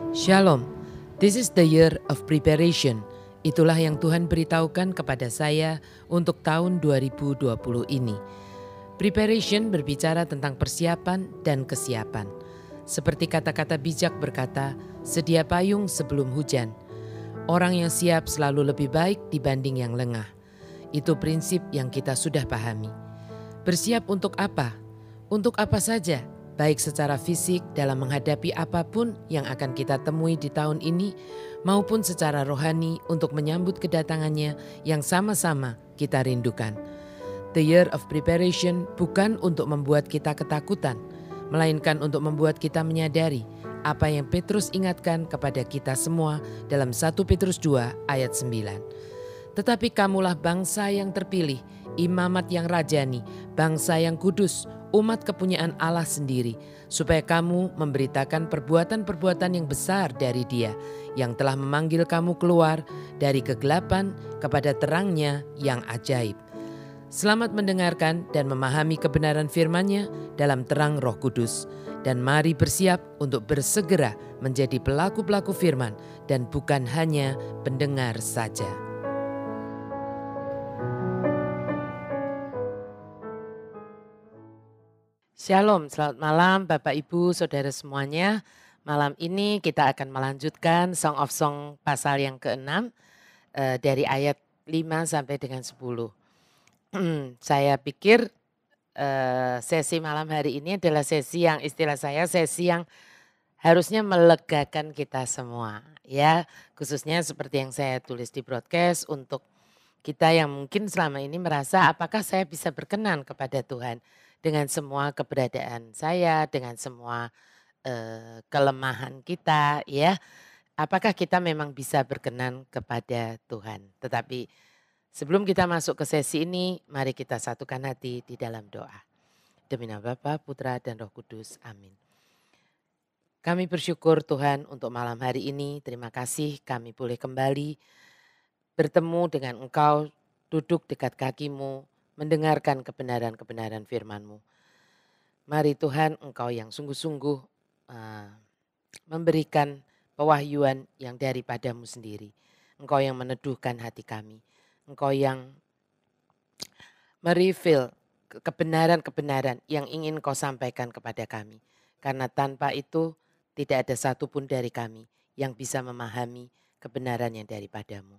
Shalom, this is the year of preparation. Itulah yang Tuhan beritahukan kepada saya untuk tahun 2020 ini. Preparation berbicara tentang persiapan dan kesiapan. Seperti kata-kata bijak berkata, sedia payung sebelum hujan. Orang yang siap selalu lebih baik dibanding yang lengah. Itu prinsip yang kita sudah pahami. Bersiap untuk apa? Untuk apa saja? Baik secara fisik dalam menghadapi apapun yang akan kita temui di tahun ini, maupun secara rohani untuk menyambut kedatangannya yang sama-sama kita rindukan. The year of preparation bukan untuk membuat kita ketakutan, melainkan untuk membuat kita menyadari apa yang Petrus ingatkan kepada kita semua dalam 1 Petrus 2 ayat 9. Tetapi kamulah bangsa yang terpilih, imamat yang rajani, bangsa yang kudus, umat kepunyaan Allah sendiri, supaya kamu memberitakan perbuatan-perbuatan yang besar dari Dia yang telah memanggil kamu keluar dari kegelapan kepada terangnya yang ajaib. Selamat mendengarkan dan memahami kebenaran firman-Nya dalam terang Roh Kudus, dan mari bersiap untuk bersegera menjadi pelaku-pelaku firman dan bukan hanya pendengar saja. Shalom, selamat malam Bapak Ibu Saudara semuanya. Malam ini kita akan melanjutkan Song of Song pasal yang ke-6 dari ayat 5 sampai dengan 10. Saya pikir sesi malam hari ini adalah sesi yang istilah saya sesi yang harusnya melegakan kita semua, ya. Khususnya seperti yang saya tulis di broadcast untuk kita yang mungkin selama ini merasa apakah saya bisa berkenan kepada Tuhan dengan semua keberadaan saya, dengan semua kelemahan kita, ya. Apakah kita memang bisa berkenan kepada Tuhan? Tetapi sebelum kita masuk ke sesi ini, mari kita satukan hati di dalam doa. Demi nama Bapa, Putra, dan Roh Kudus. Amin. Kami bersyukur Tuhan untuk malam hari ini. Terima kasih kami boleh kembali bertemu dengan Engkau, duduk dekat kaki-Mu, mendengarkan kebenaran-kebenaran firman-Mu. Mari Tuhan, Engkau yang sungguh-sungguh memberikan pewahyuan yang daripada-Mu sendiri. Engkau yang meneduhkan hati kami. Engkau yang mereveal kebenaran-kebenaran yang ingin Kau sampaikan kepada kami. Karena tanpa itu tidak ada satupun dari kami yang bisa memahami kebenaran yang daripada-Mu.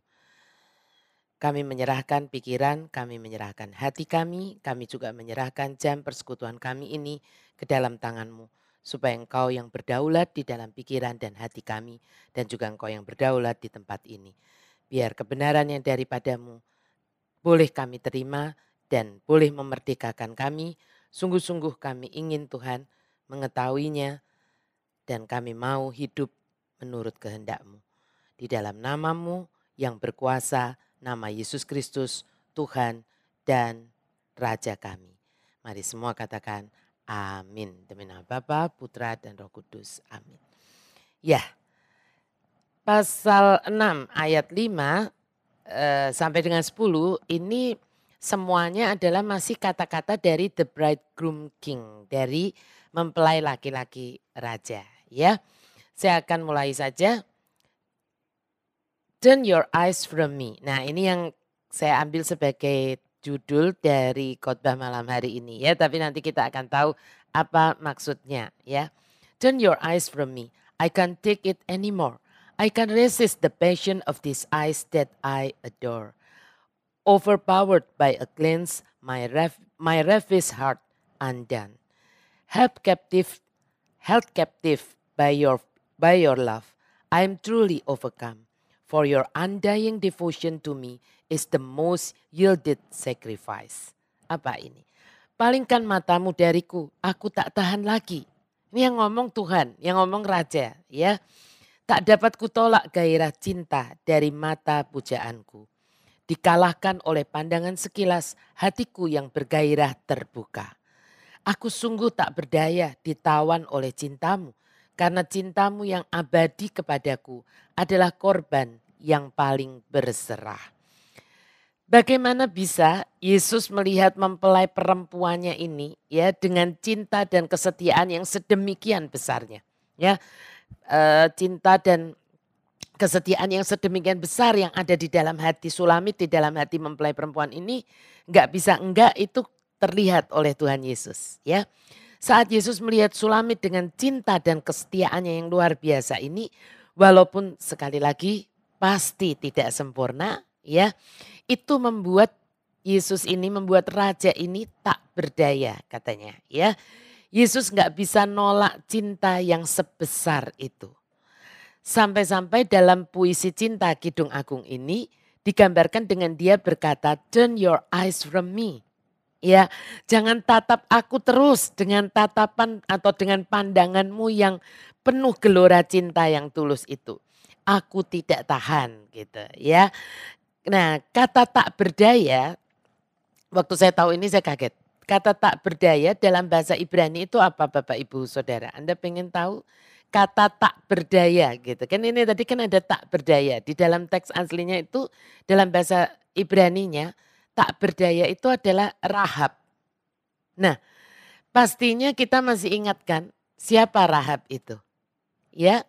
Kami menyerahkan pikiran, kami menyerahkan hati kami juga menyerahkan jam persekutuan kami ini ke dalam tangan-Mu. Supaya Engkau yang berdaulat di dalam pikiran dan hati kami, dan juga Engkau yang berdaulat di tempat ini. Biar kebenaran yang daripada-Mu boleh kami terima dan boleh memerdekakan kami. Sungguh-sungguh kami ingin Tuhan mengetahuinya dan kami mau hidup menurut kehendak-Mu. Di dalam nama-Mu yang berkuasa, nama Yesus Kristus, Tuhan dan Raja kami. Mari semua katakan amin. Demi nama Bapa, Putra, dan Roh Kudus. Amin. Ya, pasal 6 ayat 5 sampai dengan 10 ini semuanya adalah masih kata-kata dari the bridegroom king, dari mempelai laki-laki raja, ya. Saya akan mulai saja. Turn your eyes from me. Nah, ini yang saya ambil sebagai judul dari khotbah malam hari ini, ya, tapi nanti kita akan tahu apa maksudnya, ya. Turn your eyes from me. I can't take it anymore. I can't resist the passion of these eyes that I adore. Overpowered by a glance, my ravished heart undone. Held captive by your love, I am truly overcome. For your undying devotion to me is the most yielded sacrifice. Apa ini? Palingkan matamu dariku, aku tak tahan lagi. Ini yang ngomong Tuhan, yang ngomong Raja, ya. Tak dapat kutolak gairah cinta dari mata pujaanku. Dikalahkan oleh pandangan sekilas, hatiku yang bergairah terbuka. Aku sungguh tak berdaya ditawan oleh cintamu. Karena cintamu yang abadi kepadaku adalah korban yang paling berserah. Bagaimana bisa Yesus melihat mempelai perempuannya ini, ya, dengan cinta dan kesetiaan yang sedemikian besarnya, ya. cinta dan kesetiaan yang sedemikian besar yang ada di dalam hati Sulamit, di dalam hati mempelai perempuan ini, nggak bisa enggak itu terlihat oleh Tuhan Yesus ya. Saat Yesus melihat Sulamit dengan cinta dan kesetiaannya yang luar biasa ini, walaupun sekali lagi pasti tidak sempurna ya, itu membuat Yesus ini, membuat raja ini tak berdaya katanya ya. Yesus nggak bisa nolak cinta yang sebesar itu. Sampai-sampai dalam puisi cinta Kidung Agung ini digambarkan dengan dia berkata, "Turn your eyes from me." Ya, jangan tatap aku terus dengan tatapan atau dengan pandanganmu yang penuh gelora cinta yang tulus itu. Aku tidak tahan gitu ya. Nah, kata tak berdaya, waktu saya tahu ini saya kaget. Kata tak berdaya dalam bahasa Ibrani itu apa Bapak Ibu Saudara? Anda pengen tahu? Kata tak berdaya gitu. Kan ini tadi kan ada tak berdaya. Di dalam teks aslinya itu dalam bahasa Ibraninya tak berdaya itu adalah Rahab. Nah, pastinya kita masih ingatkan siapa Rahab itu? Ya,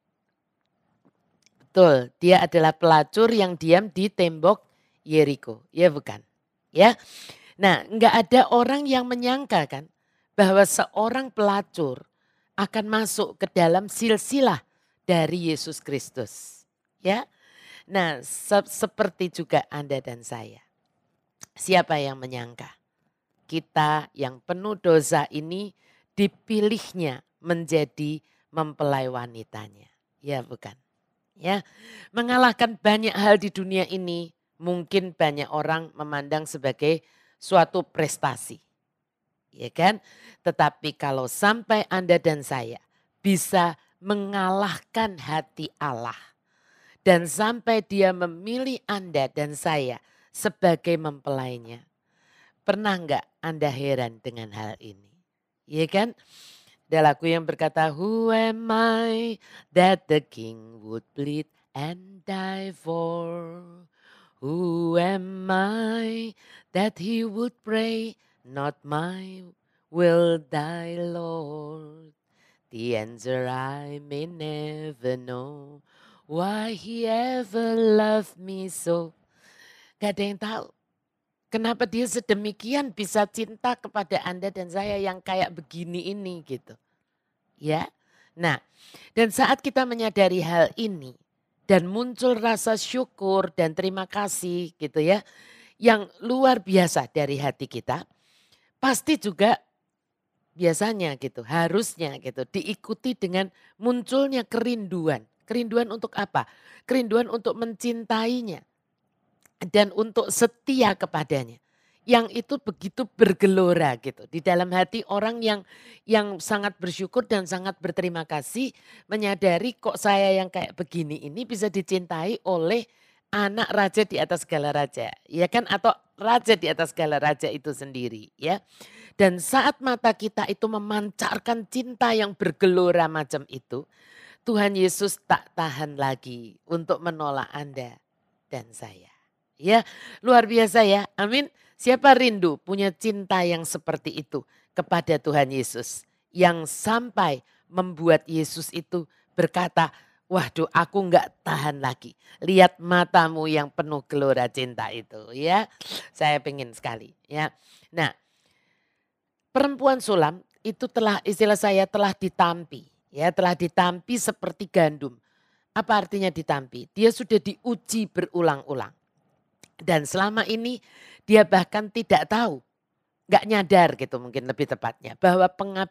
betul. Dia adalah pelacur yang diam di tembok Yeriko. Ya bukan? Ya. Nah, enggak ada orang yang menyangka kan bahwa seorang pelacur akan masuk ke dalam silsilah dari Yesus Kristus. Ya. Nah, seperti juga Anda dan saya. Siapa yang menyangka? Kita yang penuh dosa ini dipilihnya menjadi mempelai wanitanya. Ya bukan? Ya, mengalahkan banyak hal di dunia ini mungkin banyak orang memandang sebagai suatu prestasi. Ya kan? Tetapi kalau sampai Anda dan saya bisa mengalahkan hati Allah dan sampai dia memilih Anda dan saya sebagai mempelainya. Pernah enggak Anda heran dengan hal ini? Iya kan? Ada lagu yang berkata, "Who am I that the king would bleed and die for? Who am I that he would pray, not my will thy Lord? The answer I may never know, why he ever loved me so." Gak ada yang tahu. Kenapa dia sedemikian bisa cinta kepada Anda dan saya yang kayak begini ini gitu. Ya. Nah, dan saat kita menyadari hal ini dan muncul rasa syukur dan terima kasih gitu ya, yang luar biasa dari hati kita, pasti juga biasanya gitu, harusnya gitu diikuti dengan munculnya kerinduan. Kerinduan untuk apa? Kerinduan untuk mencintainya dan untuk setia kepadanya. Yang itu begitu bergelora gitu. Di dalam hati orang yang sangat bersyukur dan sangat berterima kasih menyadari kok saya yang kayak begini ini bisa dicintai oleh anak raja di atas segala raja. Ya kan atau raja di atas segala raja itu sendiri ya. Dan saat mata kita itu memancarkan cinta yang bergelora macam itu, Tuhan Yesus tak tahan lagi untuk menolak Anda dan saya. Ya, luar biasa ya. Amin. Siapa rindu punya cinta yang seperti itu kepada Tuhan Yesus. Yang sampai membuat Yesus itu berkata, waduh aku enggak tahan lagi. Lihat matamu yang penuh gelora cinta itu ya. Saya pengen sekali ya. Nah, perempuan sulam itu telah istilah saya telah ditampi. Ya, telah ditampi seperti gandum. Apa artinya ditampi? Dia sudah diuji berulang-ulang. Dan selama ini dia bahkan tidak tahu, nggak nyadar gitu mungkin lebih tepatnya. Bahwa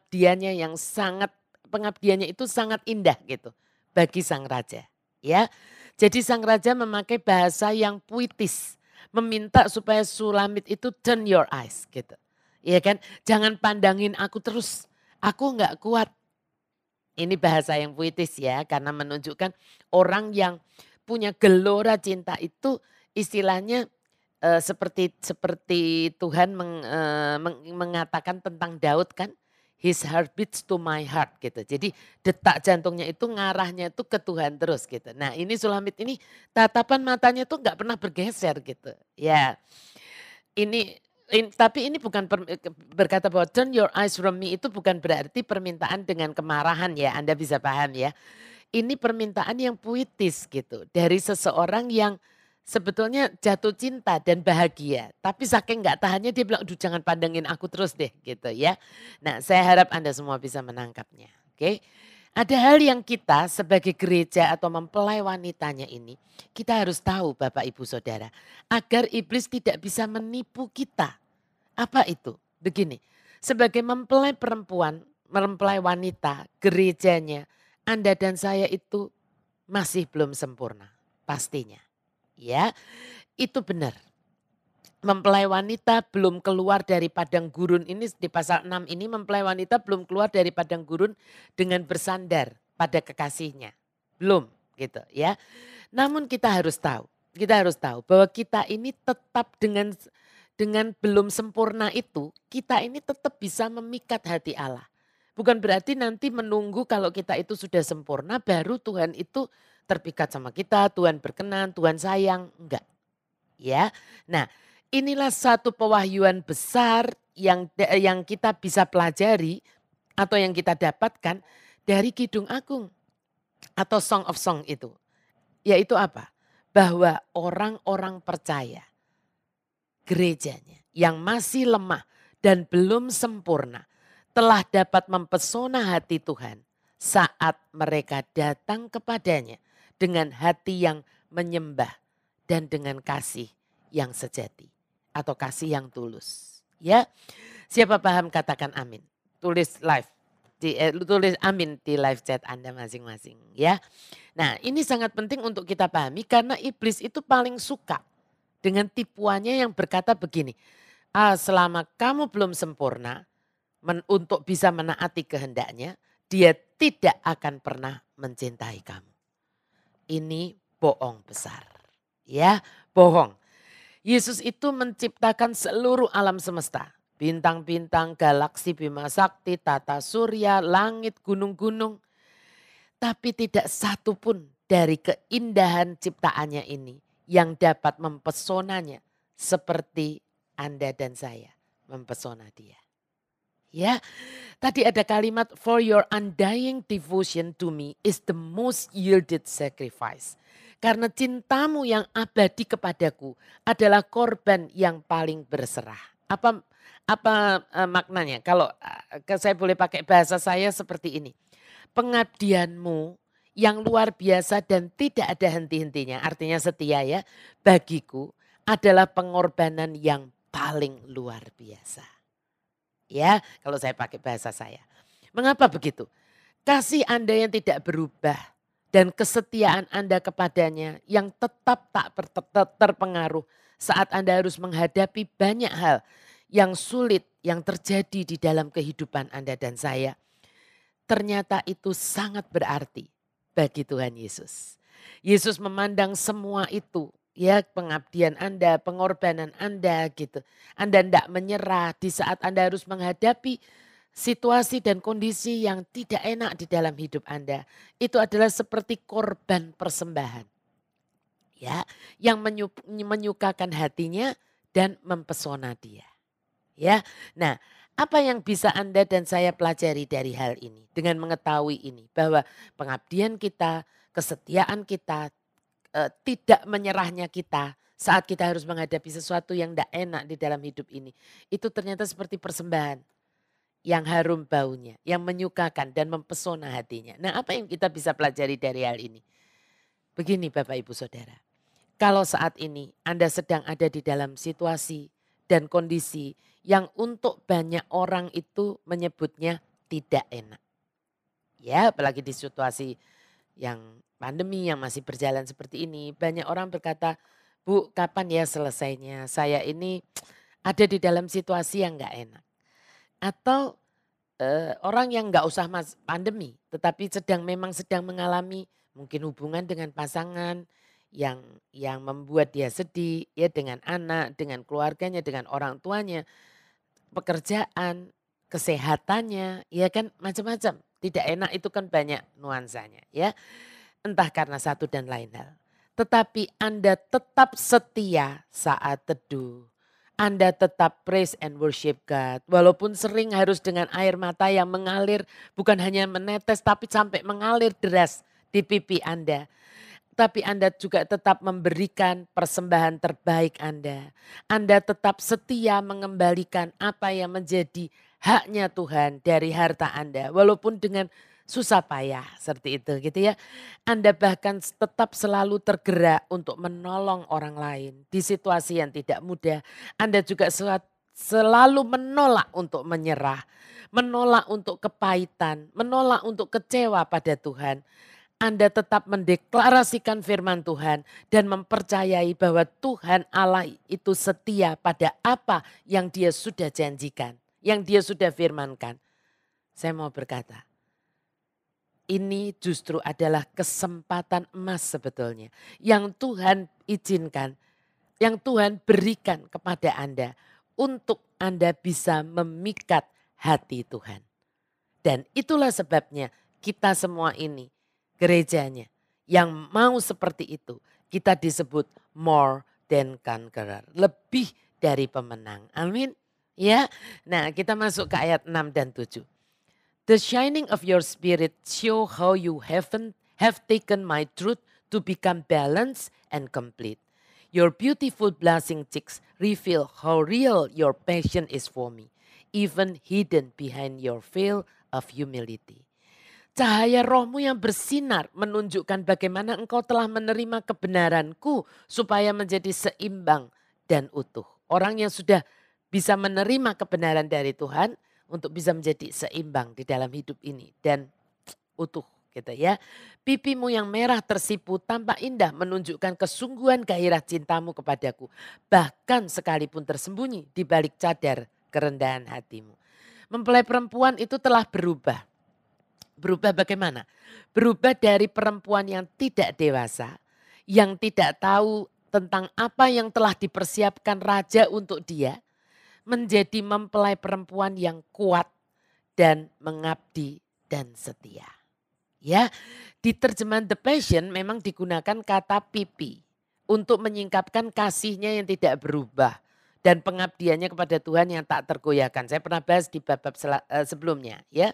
pengabdiannya itu sangat indah gitu bagi sang raja. Ya, jadi sang raja memakai bahasa yang puitis. Meminta supaya Sulamit itu turn your eyes gitu. Iya kan, jangan pandangin aku terus, aku nggak kuat. Ini bahasa yang puitis ya karena menunjukkan orang yang punya gelora cinta itu istilahnya seperti seperti Tuhan mengatakan tentang Daud kan, his heart beats to my heart gitu. Jadi detak jantungnya itu ngarahnya itu ke Tuhan terus gitu. Nah ini Sulamit ini tatapan matanya tuh nggak pernah bergeser gitu. Ya ini Tapi ini bukan berkata bahwa turn your eyes from me itu bukan berarti permintaan dengan kemarahan ya, Anda bisa paham ya. Ini permintaan yang puitis gitu dari seseorang yang sebetulnya jatuh cinta dan bahagia. Tapi saking nggak tahannya dia bilang, aduh jangan pandangin aku terus deh gitu ya. Nah saya harap Anda semua bisa menangkapnya. Oke. Ada hal yang kita sebagai gereja atau mempelai wanitanya ini, kita harus tahu Bapak Ibu Saudara, agar iblis tidak bisa menipu kita. Apa itu? Begini, sebagai mempelai perempuan, mempelai wanita, gerejanya, Anda dan saya itu masih belum sempurna, pastinya. Ya, itu benar. Mempelai wanita belum keluar dari padang gurun ini di pasal 6 ini mempelai wanita belum keluar dari padang gurun dengan bersandar pada kekasihnya. Belum gitu ya. Namun kita harus tahu bahwa kita ini tetap dengan belum sempurna itu, kita ini tetap bisa memikat hati Allah. Bukan berarti nanti menunggu kalau kita itu sudah sempurna baru Tuhan itu terpikat sama kita, Tuhan berkenan, Tuhan sayang, enggak. Ya. Nah, inilah satu pewahyuan besar yang kita bisa pelajari atau yang kita dapatkan dari Kidung Agung atau Song of Song itu. Yaitu apa? Bahwa orang-orang percaya gerejanya yang masih lemah dan belum sempurna telah dapat mempesona hati Tuhan saat mereka datang kepadanya dengan hati yang menyembah dan dengan kasih yang sejati atau kasih yang tulus. Ya, siapa paham katakan amin. Tulis live tulis amin di live chat Anda masing-masing ya. Nah, ini sangat penting untuk kita pahami karena iblis itu paling suka dengan tipuannya yang berkata begini, selama kamu belum sempurna untuk bisa menaati kehendaknya, dia tidak akan pernah mencintai kamu. Ini bohong besar. Ya, bohong. Yesus itu menciptakan seluruh alam semesta. Bintang-bintang, galaksi, bima sakti, tata surya, langit, gunung-gunung. Tapi tidak satu pun dari keindahan ciptaannya ini yang dapat mempesonanya seperti Anda dan saya mempesona dia. Ya, tadi ada kalimat for your undying devotion to me is the most yielded sacrifice. Karena cintamu yang abadi kepadaku adalah korban yang paling berserah. Apa maknanya? Kalau saya boleh pakai bahasa saya seperti ini. Pengabdianmu yang luar biasa dan tidak ada henti-hentinya, artinya setia ya, bagiku adalah pengorbanan yang paling luar biasa. Ya, kalau saya pakai bahasa saya. Mengapa begitu? Kasih Anda yang tidak berubah dan kesetiaan Anda kepadanya yang tetap tak terpengaruh saat Anda harus menghadapi banyak hal yang sulit yang terjadi di dalam kehidupan Anda dan saya. Ternyata itu sangat berarti bagi Tuhan Yesus. Yesus memandang semua itu, ya pengabdian Anda, pengorbanan Anda gitu. Anda tidak menyerah di saat Anda harus menghadapi situasi dan kondisi yang tidak enak di dalam hidup Anda. Itu adalah seperti korban persembahan. Ya, yang menyukakan hatinya dan mempesona dia. Ya. Nah, apa yang bisa Anda dan saya pelajari dari hal ini dengan mengetahui ini bahwa pengabdian kita, kesetiaan kita, tidak menyerahnya kita saat kita harus menghadapi sesuatu yang tidak enak di dalam hidup ini. Itu ternyata seperti persembahan yang harum baunya, yang menyukakan dan mempesona hatinya. Nah, apa yang kita bisa pelajari dari hal ini? Begini Bapak Ibu Saudara, kalau saat ini Anda sedang ada di dalam situasi dan kondisi yang untuk banyak orang itu menyebutnya tidak enak. Ya, apalagi di situasi yang pandemi yang masih berjalan seperti ini. Banyak orang berkata, "Bu, kapan ya selesainya? Saya ini ada di dalam situasi yang gak enak." Atau orang yang gak usah pandemi, tetapi memang sedang mengalami mungkin hubungan dengan pasangan yang membuat dia sedih ya dengan anak, dengan keluarganya, dengan orang tuanya, pekerjaan, kesehatannya, ya kan macam-macam. Tidak enak itu kan banyak nuansanya ya. Entah karena satu dan lain hal. Tetapi Anda tetap setia saat teduh. Anda tetap praise and worship God. Walaupun sering harus dengan air mata yang mengalir, bukan hanya menetes tapi sampai mengalir deras di pipi Anda. Tapi Anda juga tetap memberikan persembahan terbaik Anda. Anda tetap setia mengembalikan apa yang menjadi haknya Tuhan dari harta Anda. Walaupun dengan susah payah seperti itu gitu ya. Anda bahkan tetap selalu tergerak untuk menolong orang lain di situasi yang tidak mudah. Anda juga selalu menolak untuk menyerah. Menolak untuk kepahitan, menolak untuk kecewa pada Tuhan. Anda tetap mendeklarasikan firman Tuhan dan mempercayai bahwa Tuhan Allah itu setia pada apa yang dia sudah janjikan, yang dia sudah firmankan. Saya mau berkata, ini justru adalah kesempatan emas sebetulnya yang Tuhan izinkan, yang Tuhan berikan kepada Anda untuk Anda bisa memikat hati Tuhan. Dan itulah sebabnya kita semua ini, gerejanya yang mau seperti itu, kita disebut more than conqueror, lebih dari pemenang. Amin. Ya. Nah, kita masuk ke ayat 6 dan 7. The shining of your spirit show how you have taken my truth to become balanced and complete. Your beautiful blushing cheeks reveal how real your passion is for me, even hidden behind your veil of humility. Cahaya rohmu yang bersinar menunjukkan bagaimana engkau telah menerima kebenaranku supaya menjadi seimbang dan utuh. Orang yang sudah bisa menerima kebenaran dari Tuhan untuk bisa menjadi seimbang di dalam hidup ini dan utuh gitu ya. Pipimu yang merah tersipu tampak indah menunjukkan kesungguhan gairah cintamu kepadaku. Bahkan sekalipun tersembunyi di balik cadar kerendahan hatimu. Mempelai perempuan itu telah berubah. Berubah bagaimana? Berubah dari perempuan yang tidak dewasa, yang tidak tahu tentang apa yang telah dipersiapkan raja untuk dia, menjadi mempelai perempuan yang kuat dan mengabdi dan setia. Ya, di terjemahan The Passion memang digunakan kata pipi untuk menyingkapkan kasihnya yang tidak berubah dan pengabdiannya kepada Tuhan yang tak tergoyahkan. Saya pernah bahas di bab-bab sebelumnya ya.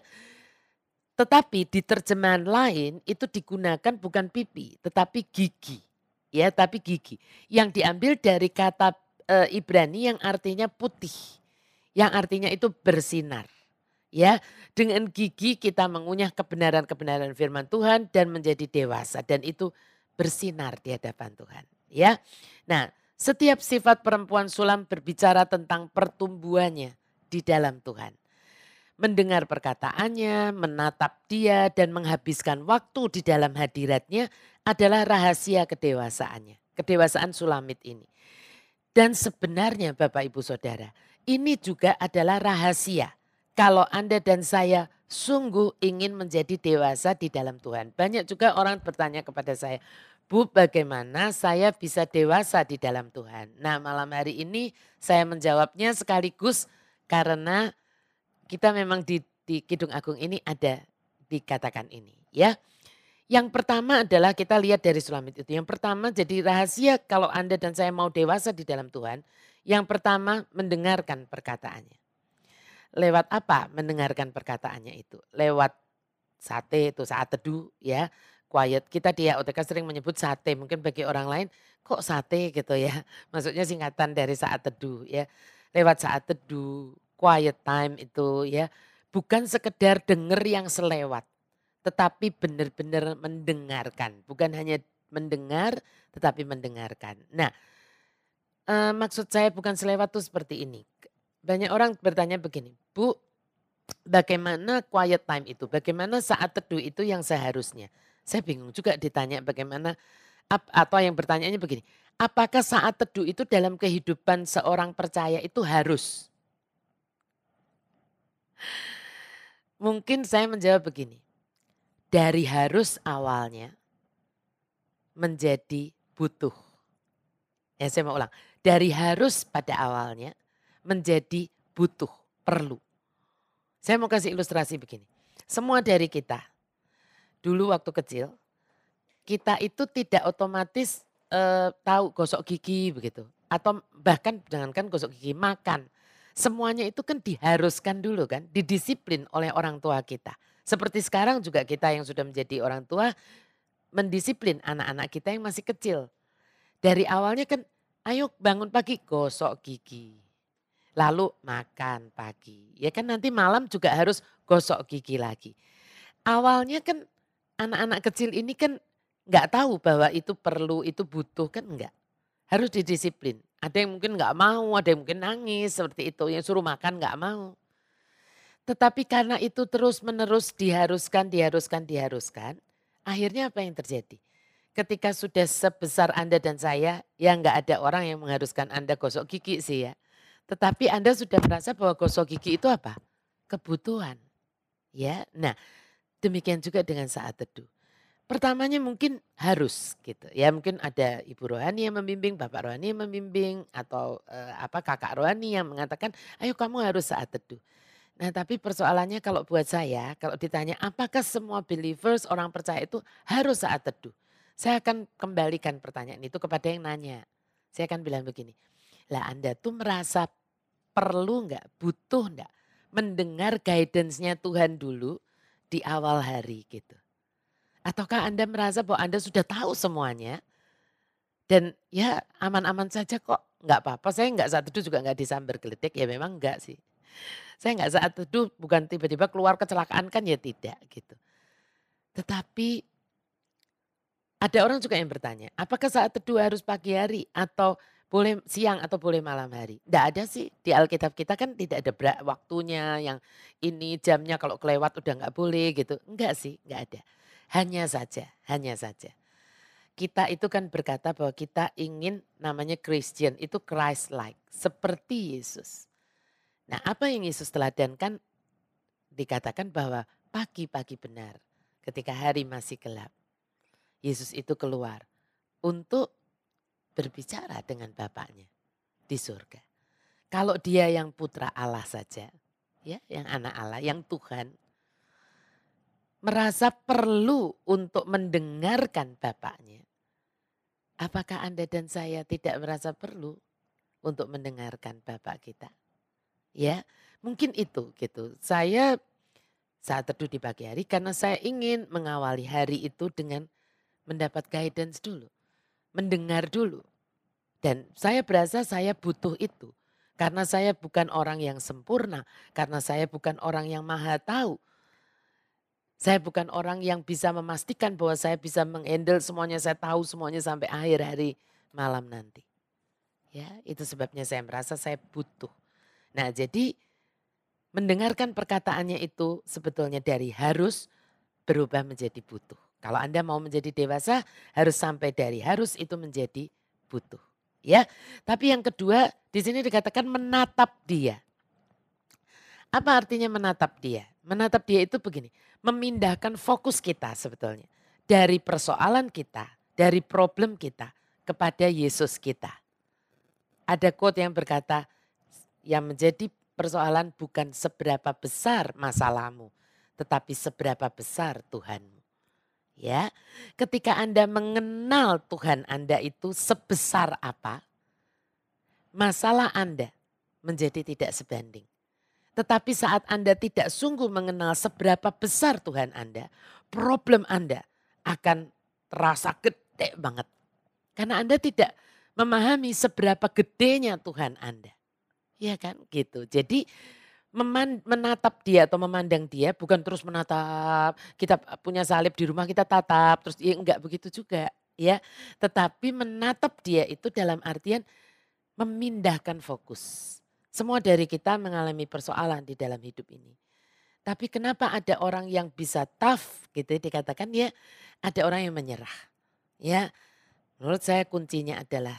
Tetapi di terjemahan lain itu digunakan bukan pipi tetapi gigi. Ya, tapi gigi. Yang diambil dari kata Ibrani yang artinya putih. Yang artinya itu bersinar. Ya, dengan gigi kita mengunyah kebenaran-kebenaran firman Tuhan dan menjadi dewasa dan itu bersinar di hadapan Tuhan, ya. Nah, setiap sifat perempuan sulam berbicara tentang pertumbuhannya di dalam Tuhan. Mendengar perkataannya, menatap dia dan menghabiskan waktu di dalam hadiratnya adalah rahasia kedewasaannya. Kedewasaan Sulamit ini. Dan sebenarnya Bapak Ibu Saudara, ini juga adalah rahasia. Kalau Anda dan saya sungguh ingin menjadi dewasa di dalam Tuhan. Banyak juga orang bertanya kepada saya, Bu bagaimana saya bisa dewasa di dalam Tuhan? Nah malam hari ini saya menjawabnya sekaligus karena kita memang di Kidung Agung ini ada dikatakan ini ya. Yang pertama adalah kita lihat dari Sulamit itu. Yang pertama jadi rahasia kalau Anda dan saya mau dewasa di dalam Tuhan. Yang pertama mendengarkan perkataannya. Lewat apa mendengarkan perkataannya itu? Lewat sate itu saat teduh ya. Quiet. Kita di AOTK sering menyebut sate. Mungkin bagi orang lain kok sate gitu ya. Maksudnya singkatan dari saat teduh ya. Lewat saat teduh, quiet time itu ya. Bukan sekedar denger yang selewat. Tetapi benar-benar mendengarkan. Bukan hanya mendengar tetapi mendengarkan. Nah maksud saya bukan selewat tuh seperti ini. Banyak orang bertanya begini, Bu bagaimana quiet time itu? Bagaimana saat teduh itu yang seharusnya? Saya bingung juga ditanya bagaimana atau yang bertanyanya begini, apakah saat teduh itu dalam kehidupan seorang percaya itu harus? Mungkin saya menjawab begini, dari harus awalnya menjadi butuh. Ya saya mau ulang, dari harus pada awalnya menjadi butuh, perlu. Saya mau kasih ilustrasi begini, semua dari kita dulu waktu kecil kita itu tidak otomatis tahu gosok gigi begitu. atau bahkan jangankan gosok gigi, makan. Semuanya itu kan diharuskan dulu kan, didisiplin oleh orang tua kita. Seperti sekarang juga kita yang sudah menjadi orang tua mendisiplin anak-anak kita yang masih kecil. Dari awalnya kan ayo bangun pagi gosok gigi. Lalu makan pagi. Ya kan nanti malam juga harus gosok gigi lagi. Awalnya kan anak-anak kecil ini kan nggak tahu bahwa itu perlu, itu butuh kan enggak. Harus didisiplin. Ada yang mungkin nggak mau, ada yang mungkin nangis seperti itu. Yang suruh makan nggak mau. Tetapi karena itu terus menerus diharuskan. Akhirnya apa yang terjadi? Ketika sudah sebesar Anda dan saya, ya nggak ada orang yang mengharuskan Anda gosok gigi sih ya. Tetapi Anda sudah merasa bahwa gosok gigi itu apa? Kebutuhan. Ya, nah demikian juga dengan saat teduh. Pertamanya mungkin harus gitu ya, mungkin ada ibu rohani yang membimbing, bapak rohani yang membimbing, atau kakak rohani yang mengatakan, ayo kamu harus saat teduh. Nah tapi persoalannya kalau buat saya, kalau ditanya apakah semua believers, orang percaya itu harus saat teduh? Saya akan kembalikan pertanyaan itu kepada yang nanya. Saya akan bilang begini, lah Anda tuh merasa perlu nggak, butuh nggak mendengar guidance-nya Tuhan dulu di awal hari gitu? Ataukah Anda merasa bahwa Anda sudah tahu semuanya dan ya aman-aman saja kok, nggak apa-apa, saya nggak saat teduh juga nggak disambar geletek, ya memang enggak sih. Saya nggak saat teduh bukan tiba-tiba keluar kecelakaan kan ya tidak gitu. Tetapi ada orang juga yang bertanya, apakah saat teduh harus pagi hari atau boleh siang atau boleh malam hari? Tidak ada sih, di Alkitab kita kan tidak ada waktunya yang ini jamnya kalau kelewat udah nggak boleh gitu. Enggak sih, nggak ada. Hanya saja. Kita itu kan berkata bahwa kita ingin namanya Christian itu Christ-like, seperti Yesus. Nah apa yang Yesus teladankan dikatakan bahwa pagi-pagi benar ketika hari masih gelap. Yesus itu keluar untuk berbicara dengan Bapaknya di surga. Kalau dia yang putra Allah saja, ya, yang anak Allah, yang Tuhan, merasa perlu untuk mendengarkan Bapaknya. Apakah Anda dan saya tidak merasa perlu untuk mendengarkan Bapak kita? Ya, mungkin itu gitu. Saya saat teduh di pagi hari karena saya ingin mengawali hari itu dengan mendapat guidance dulu, mendengar dulu. Dan saya berasa saya butuh itu. Karena saya bukan orang yang sempurna, karena saya bukan orang yang maha tahu. Saya bukan orang yang bisa memastikan bahwa saya bisa menghandle semuanya, saya tahu semuanya sampai akhir hari malam nanti. Ya, itu sebabnya saya merasa saya butuh. Nah, jadi mendengarkan perkataannya itu sebetulnya dari harus berubah menjadi butuh. Kalau Anda mau menjadi dewasa harus sampai dari harus itu menjadi butuh. Ya, tapi yang kedua di sini dikatakan menatap dia. Apa artinya menatap dia? Menatap dia itu begini, memindahkan fokus kita sebetulnya dari persoalan kita, dari problem kita kepada Yesus kita. Ada quote yang berkata, yang menjadi persoalan bukan seberapa besar masalahmu, tetapi seberapa besar Tuhanmu. Ya, ketika Anda mengenal Tuhan Anda itu sebesar apa, masalah Anda menjadi tidak sebanding. Tetapi saat Anda tidak sungguh mengenal seberapa besar Tuhan Anda, problem Anda akan terasa gede banget. Karena Anda tidak memahami seberapa gedenya Tuhan Anda. Iya kan gitu. Jadi menatap dia atau memandang dia bukan terus menatap, kita punya salib di rumah kita tatap, terus ya enggak begitu juga ya. Tetapi menatap dia itu dalam artian memindahkan fokus. Semua dari kita mengalami persoalan di dalam hidup ini. Tapi kenapa ada orang yang bisa tough gitu dikatakan ya, ada orang yang menyerah. Ya, menurut saya kuncinya adalah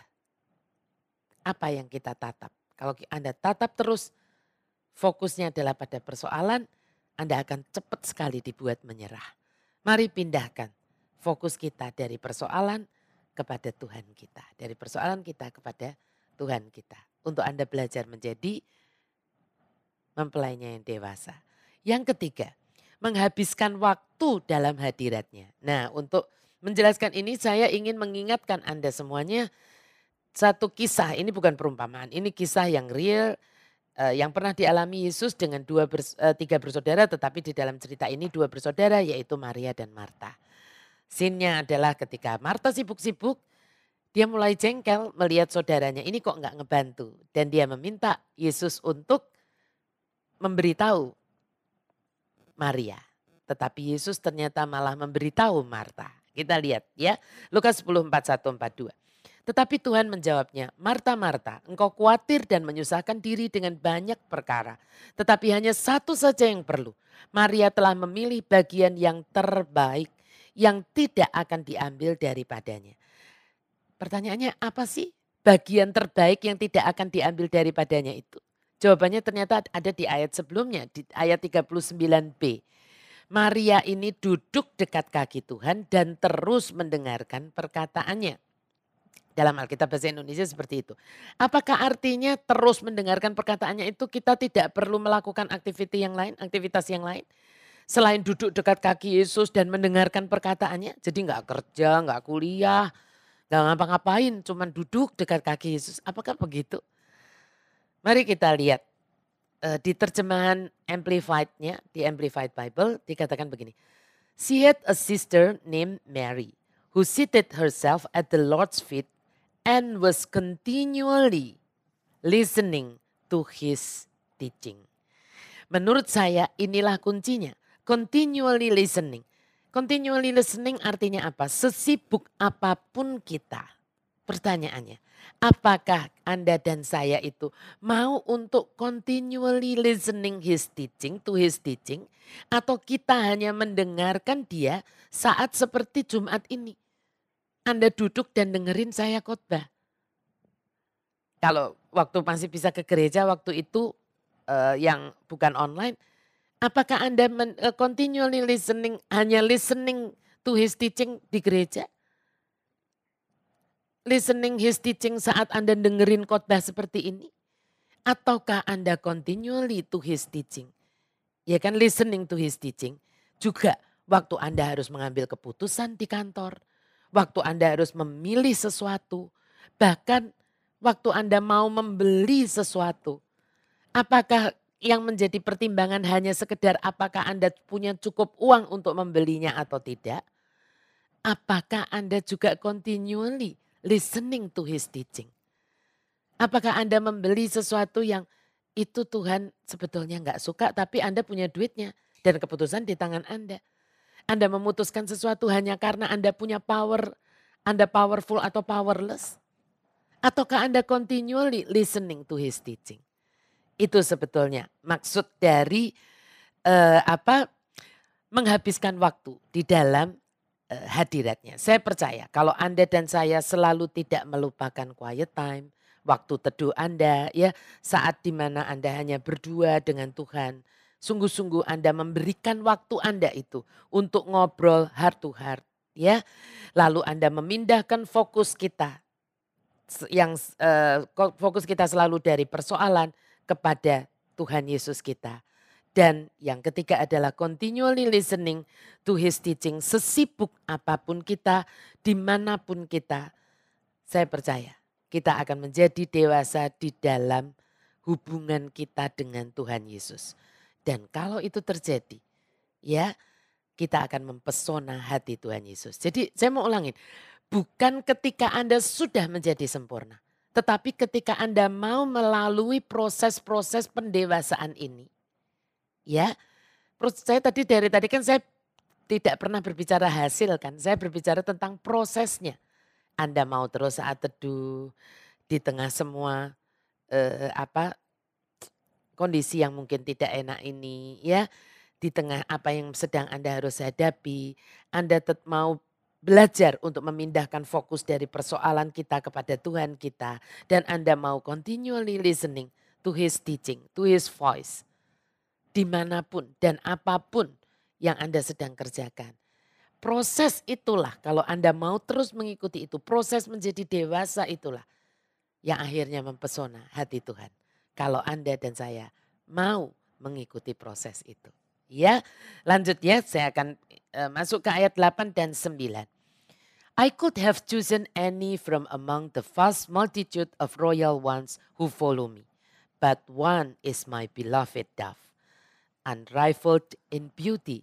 apa yang kita tatap. Kalau Anda tatap terus fokusnya adalah pada persoalan, Anda akan cepat sekali dibuat menyerah. Mari pindahkan fokus kita dari persoalan kepada Tuhan kita. Dari persoalan kita kepada Tuhan kita. Untuk Anda belajar menjadi mempelainya yang dewasa. Yang ketiga, menghabiskan waktu dalam hadiratnya. Nah untuk menjelaskan ini saya ingin mengingatkan Anda semuanya, satu kisah, ini bukan perumpamaan, ini kisah yang real yang pernah dialami Yesus dengan tiga bersaudara, tetapi di dalam cerita ini dua bersaudara yaitu Maria dan Marta. Scene-nya adalah ketika Marta sibuk-sibuk, dia mulai jengkel melihat saudaranya ini kok nggak ngebantu. Dan dia meminta Yesus untuk memberitahu Maria. Tetapi Yesus ternyata malah memberitahu Marta. Kita lihat ya, Lukas 10, 41, 42. Tetapi Tuhan menjawabnya, Marta, Marta, engkau khawatir dan menyusahkan diri dengan banyak perkara. Tetapi hanya satu saja yang perlu. Maria telah memilih bagian yang terbaik yang tidak akan diambil daripadanya. Pertanyaannya apa sih bagian terbaik yang tidak akan diambil daripadanya itu? Jawabannya ternyata ada di ayat sebelumnya, di ayat 39b. Maria ini duduk dekat kaki Tuhan dan terus mendengarkan perkataannya. Dalam Alkitab Bahasa Indonesia seperti itu. Apakah artinya terus mendengarkan perkataannya itu kita tidak perlu melakukan aktivitas yang lain? Selain duduk dekat kaki Yesus dan mendengarkan perkataannya. Jadi nggak kerja, nggak kuliah, nggak ngapa-ngapain, cuman duduk dekat kaki Yesus. Apakah begitu? Mari kita lihat di terjemahan Amplified-nya, di Amplified Bible dikatakan begini. She had a sister named Mary who seated herself at the Lord's feet and was continually listening to his teaching. Menurut saya inilah kuncinya, continually listening. Continually listening artinya apa? Sesibuk apapun kita. Pertanyaannya, apakah Anda dan saya itu mau untuk continually listening to his teaching atau kita hanya mendengarkan dia saat seperti Jumat ini? Anda duduk dan dengerin saya khotbah. Kalau waktu masih bisa ke gereja waktu itu yang bukan online, apakah Anda continually hanya listening to his teaching di gereja? Listening his teaching saat Anda dengerin khotbah seperti ini? Ataukah Anda continually to his teaching? Ya kan listening to his teaching juga waktu Anda harus mengambil keputusan di kantor. Waktu Anda harus memilih sesuatu, bahkan waktu Anda mau membeli sesuatu. Apakah yang menjadi pertimbangan hanya sekedar apakah Anda punya cukup uang untuk membelinya atau tidak? Apakah Anda juga continually listening to his teaching? Apakah Anda membeli sesuatu yang itu Tuhan sebetulnya nggak suka tapi Anda punya duitnya dan keputusan di tangan Anda? Anda memutuskan sesuatu hanya karena Anda punya power, Anda powerful atau powerless? Ataukah Anda continually listening to his teaching? Itu sebetulnya maksud dari menghabiskan waktu di dalam hadiratnya. Saya percaya kalau Anda dan saya selalu tidak melupakan quiet time, waktu teduh Anda ya, saat dimana Anda hanya berdua dengan Tuhan. Sungguh-sungguh Anda memberikan waktu Anda itu untuk ngobrol heart to heart ya. Lalu Anda memindahkan fokus kita fokus kita selalu dari persoalan kepada Tuhan Yesus kita. Dan yang ketiga adalah continually listening to his teaching. Sesibuk apapun kita, dimanapun kita, saya percaya kita akan menjadi dewasa di dalam hubungan kita dengan Tuhan Yesus. Dan kalau itu terjadi, ya kita akan mempesona hati Tuhan Yesus. Jadi saya mau ulangin, bukan ketika Anda sudah menjadi sempurna. Tetapi ketika Anda mau melalui proses-proses pendewasaan ini. Ya, saya dari tadi kan saya tidak pernah berbicara hasil kan. Saya berbicara tentang prosesnya. Anda mau terus saat teduh di tengah semua kondisi yang mungkin tidak enak ini ya. Di tengah apa yang sedang Anda harus hadapi. Anda mau belajar untuk memindahkan fokus dari persoalan kita kepada Tuhan kita. Dan Anda mau continually listening to his teaching, to his voice. Dimanapun dan apapun yang Anda sedang kerjakan. Proses itulah kalau Anda mau terus mengikuti itu. Proses menjadi dewasa itulah yang akhirnya mempesona hati Tuhan. Kalau Anda dan saya mau mengikuti proses itu. Ya, lanjut ya, saya akan masuk ke ayat 8 dan 9. I could have chosen any from among the vast multitude of royal ones who follow me, but one is my beloved dove, unrivaled in beauty,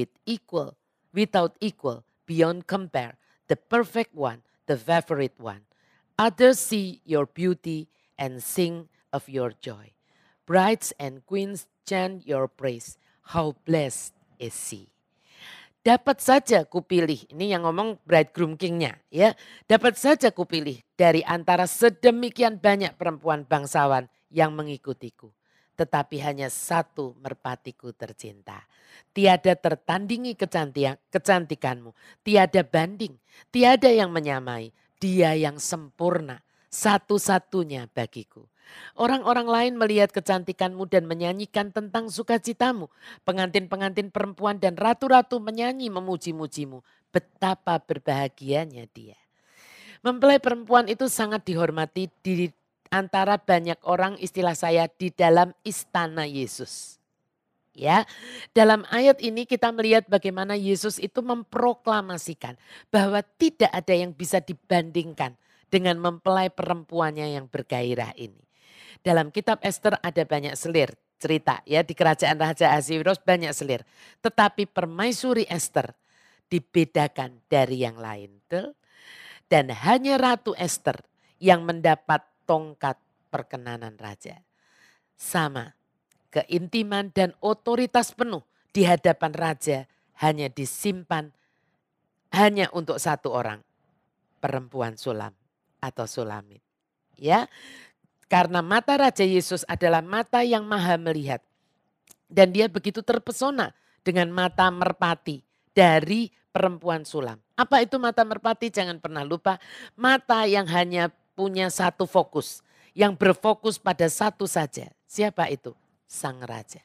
without equal, beyond compare, the perfect one, the favorite one. Others see your beauty and sing of your joy. Brides and queens chant your praise. How blessed is she. Dapat saja kupilih, ini yang ngomong bridegroom kingnya ya. Dapat saja kupilih dari antara sedemikian banyak perempuan bangsawan yang mengikutiku. Tetapi hanya satu merpatiku tercinta. Tiada tertandingi kecantikanmu. Tiada banding, tiada yang menyamai. Dia yang sempurna, satu-satunya bagiku. Orang-orang lain melihat kecantikanmu dan menyanyikan tentang sukacitamu. Pengantin-pengantin perempuan dan ratu-ratu menyanyi memuji-mujimu. Betapa berbahagianya dia. Mempelai perempuan itu sangat dihormati di antara banyak orang, istilah saya, di dalam istana Yesus. Ya, dalam ayat ini kita melihat bagaimana Yesus itu memproklamasikan bahwa tidak ada yang bisa dibandingkan dengan mempelai perempuannya yang bergairah ini. Dalam kitab Ester ada banyak selir cerita ya, di kerajaan Raja Ahasveros banyak selir. Tetapi permaisuri Ester dibedakan dari yang lain. Dan hanya Ratu Ester yang mendapat tongkat perkenanan raja. Sama, keintiman dan otoritas penuh di hadapan raja hanya disimpan hanya untuk satu orang, perempuan sulam atau sulamit. Ya, karena mata Raja Yesus adalah mata yang maha melihat. Dan dia begitu terpesona dengan mata merpati dari perempuan sulam. Apa itu mata merpati? Jangan pernah lupa, mata yang hanya punya satu fokus. Yang berfokus pada satu saja. Siapa itu? Sang Raja.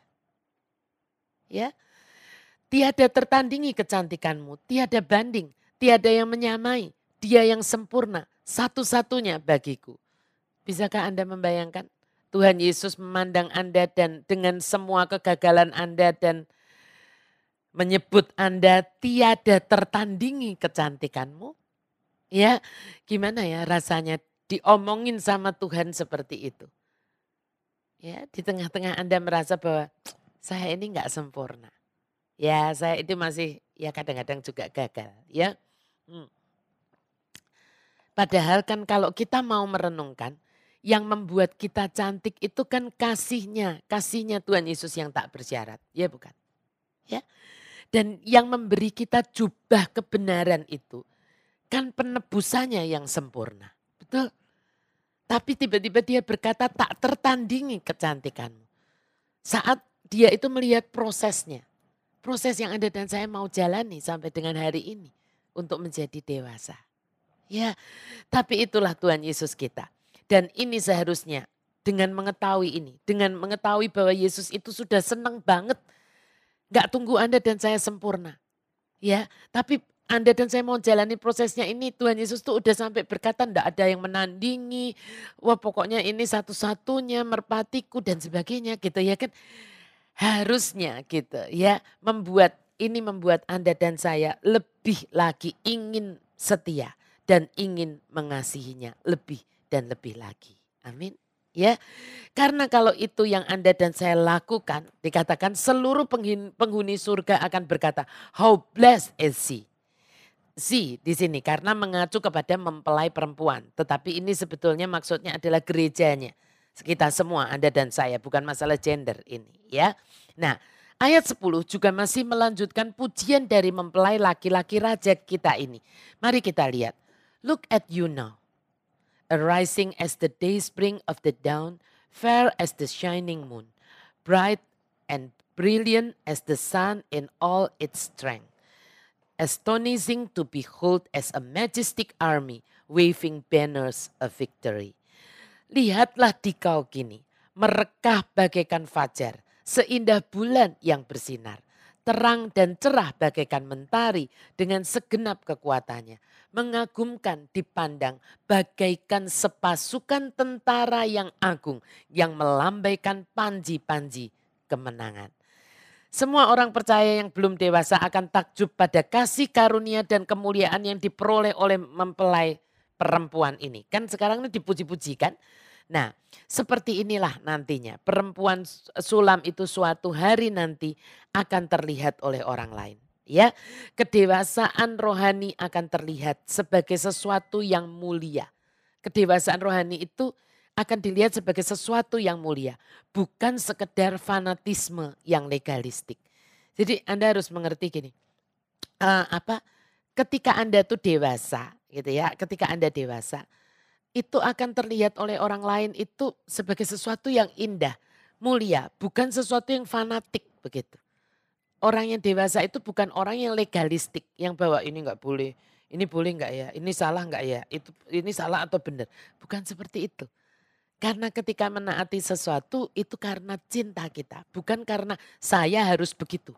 Ya, tiada tertandingi kecantikanmu, tiada banding, tiada yang menyamai. Dia yang sempurna, satu-satunya bagiku. Bisakah Anda membayangkan? Tuhan Yesus memandang Anda dan dengan semua kegagalan Anda dan menyebut Anda tiada tertandingi kecantikanmu. Ya, gimana ya rasanya diomongin sama Tuhan seperti itu. Ya, di tengah-tengah Anda merasa bahwa saya ini enggak sempurna. Ya, saya itu masih ya kadang-kadang juga gagal, ya. Padahal kan kalau kita mau merenungkan, yang membuat kita cantik itu kan kasihnya Tuhan Yesus yang tak bersyarat, ya bukan? Ya. Dan yang memberi kita jubah kebenaran itu kan penebusannya yang sempurna, betul? Tapi tiba-tiba dia berkata tak tertandingi kecantikanmu. Saat dia itu melihat prosesnya, proses yang Anda dan saya mau jalani sampai dengan hari ini untuk menjadi dewasa. Ya, tapi itulah Tuhan Yesus kita. Dan ini seharusnya dengan mengetahui ini, dengan mengetahui bahwa Yesus itu sudah senang banget. Gak tunggu Anda dan saya sempurna. Ya, tapi Anda dan saya mau jalani prosesnya ini, Tuhan Yesus tuh udah sampai berkata ndak ada yang menandingi. Wah pokoknya ini satu-satunya merpatiku dan sebagainya gitu ya kan. Harusnya gitu ya, membuat Anda dan saya lebih lagi ingin setia dan ingin mengasihinya lebih dan lebih lagi. Amin. Ya, karena kalau itu yang Anda dan saya lakukan, dikatakan seluruh penghuni surga akan berkata, how blessed is she. She di sini karena mengacu kepada mempelai perempuan. Tetapi ini sebetulnya maksudnya adalah gerejanya. Kita semua, Anda dan saya, bukan masalah gender ini ya. Nah, ayat 10 juga masih melanjutkan pujian dari mempelai laki-laki raja kita ini. Mari kita lihat. Look at you now. Arising as the day spring of the dawn, fair as the shining moon, bright and brilliant as the sun in all its strength. Astonishing to behold as a majestic army waving banners of victory. Lihatlah dikau kini, merekah bagaikan fajar, seindah bulan yang bersinar. Terang dan cerah bagaikan mentari dengan segenap kekuatannya. Mengagumkan dipandang bagaikan sepasukan tentara yang agung yang melambaikan panji-panji kemenangan. Semua orang percaya yang belum dewasa akan takjub pada kasih karunia dan kemuliaan yang diperoleh oleh mempelai perempuan ini. Kan sekarang ini dipuji-puji kan. Nah, seperti inilah nantinya perempuan sulam itu suatu hari nanti akan terlihat oleh orang lain. Ya, kedewasaan rohani akan terlihat sebagai sesuatu yang mulia. Kedewasaan rohani itu akan dilihat sebagai sesuatu yang mulia, bukan sekedar fanatisme yang legalistik. Jadi Anda harus mengerti gini, ketika Anda tuh dewasa gitu ya, ketika Anda dewasa itu akan terlihat oleh orang lain itu sebagai sesuatu yang indah, mulia, bukan sesuatu yang fanatik begitu. Orang yang dewasa itu bukan orang yang legalistik, yang bahwa ini nggak boleh, ini boleh nggak ya, ini salah nggak ya, itu ini salah atau benar, bukan seperti itu. Karena ketika menaati sesuatu itu karena cinta kita, bukan karena saya harus begitu.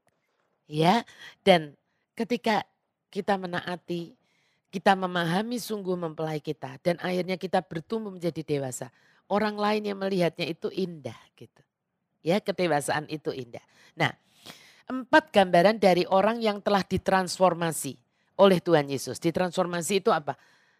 Ya, dan ketika kita menaati, kita memahami sungguh mempelai kita dan akhirnya kita bertumbuh menjadi dewasa. Orang lain yang melihatnya itu indah gitu. Ya, kedewasaan itu indah. Nah, 4 gambaran dari orang yang telah ditransformasi oleh Tuhan Yesus. Ditransformasi itu apa?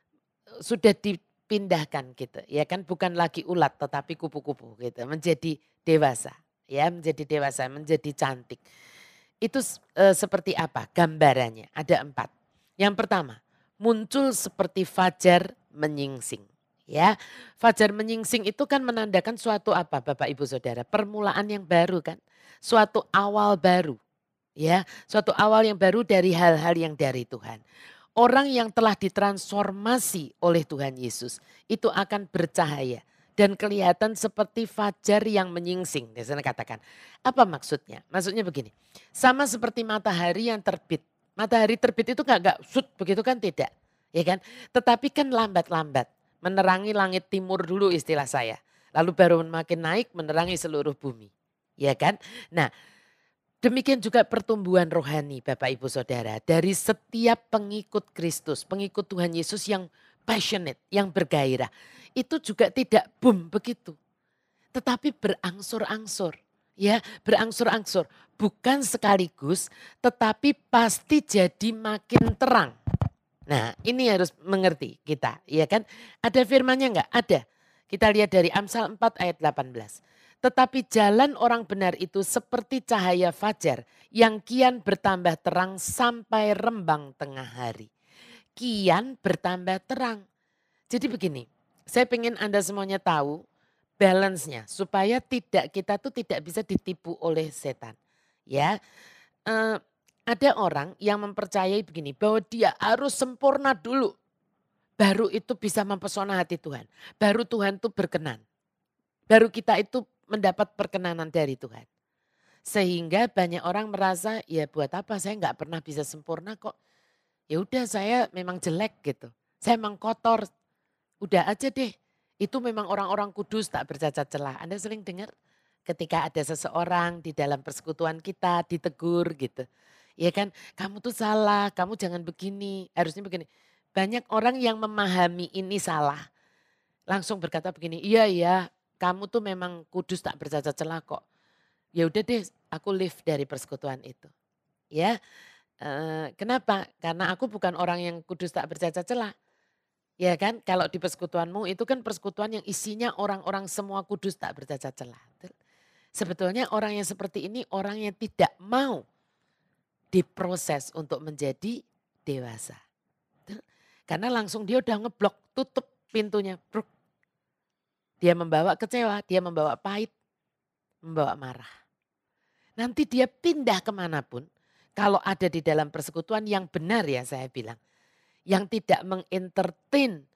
Sudah dipindahkan gitu ya kan, bukan lagi ulat tetapi kupu-kupu gitu, menjadi dewasa ya, menjadi dewasa, menjadi cantik. Itu seperti apa gambarannya? Ada 4. Yang pertama, muncul seperti fajar menyingsing. Ya, fajar menyingsing itu kan menandakan suatu apa Bapak Ibu Saudara? Permulaan yang baru kan, suatu awal baru. Ya, suatu awal yang baru dari hal-hal yang dari Tuhan. Orang yang telah ditransformasi oleh Tuhan Yesus itu akan bercahaya dan kelihatan seperti fajar yang menyingsing. Biasanya katakan. Apa maksudnya? Maksudnya begini. Sama seperti matahari yang terbit. Matahari terbit itu nggak sud begitu kan, tidak. Ya kan? Tetapi kan lambat-lambat. Menerangi langit timur dulu istilah saya. Lalu baru makin naik menerangi seluruh bumi. Ya kan? Nah, demikian juga pertumbuhan rohani Bapak Ibu Saudara. Dari setiap pengikut Kristus, pengikut Tuhan Yesus yang passionate, yang bergairah. Itu juga tidak boom begitu. Tetapi berangsur-angsur. Ya, berangsur-angsur. Bukan sekaligus tetapi pasti jadi makin terang. Nah, ini harus mengerti kita, ya kan? Ada firmannya enggak? Ada. Kita lihat dari Amsal 4 ayat 18. Tetapi jalan orang benar itu seperti cahaya fajar yang kian bertambah terang sampai rembang tengah hari. Kian bertambah terang. Jadi begini, saya ingin Anda semuanya tahu balance-nya supaya kita tuh tidak bisa ditipu oleh setan. Ya, eh, ada orang yang mempercayai begini bahwa dia harus sempurna dulu, baru itu bisa mempesona hati Tuhan. Baru Tuhan tuh berkenan. Baru kita itu mendapat perkenanan dari Tuhan. Sehingga banyak orang merasa ya buat apa, saya nggak pernah bisa sempurna kok. Ya udah saya memang jelek gitu. Saya memang kotor. Udah aja deh. Itu memang orang-orang kudus tak bercacat celah. Anda sering dengar ketika ada seseorang di dalam persekutuan kita ditegur gitu. Ya kan, kamu tuh salah, kamu jangan begini, harusnya begini. Banyak orang yang memahami ini salah. Langsung berkata begini, iya ya kamu tuh memang kudus tak bercacat celah kok. Ya udah deh aku leave dari persekutuan itu. Ya, kenapa? Karena aku bukan orang yang kudus tak bercacat celah. Ya kan, kalau di persekutuanmu itu kan persekutuan yang isinya orang-orang semua kudus tak bercacat celah. Sebetulnya orang yang seperti ini orang yang tidak mau diproses untuk menjadi dewasa. Karena langsung dia udah ngeblok, tutup pintunya. Dia membawa kecewa, dia membawa pahit, membawa marah. Nanti dia pindah kemanapun, kalau ada di dalam persekutuan yang benar ya saya bilang. Yang tidak mengentertain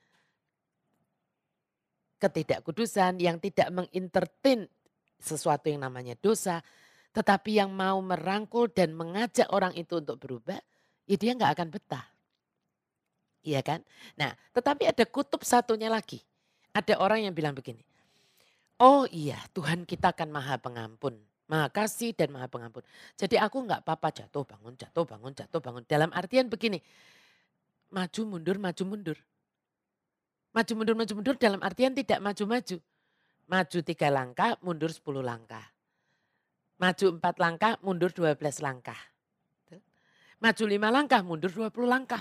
ketidakkudusan, yang tidak mengentertain sesuatu yang namanya dosa. Tetapi yang mau merangkul dan mengajak orang itu untuk berubah, ya dia nggak akan betah. Iya kan? Nah, tetapi ada kutub satunya lagi. Ada orang yang bilang begini, oh iya Tuhan kita kan maha pengampun, maha kasih dan maha pengampun. Jadi aku nggak apa-apa jatuh bangun, jatuh bangun, jatuh bangun. Dalam artian begini, maju mundur, maju mundur. Maju mundur dalam artian tidak maju-maju. Maju 3 langkah, mundur 10 langkah. Maju 4 langkah, mundur 12 langkah. Maju 5 langkah, mundur 20 langkah.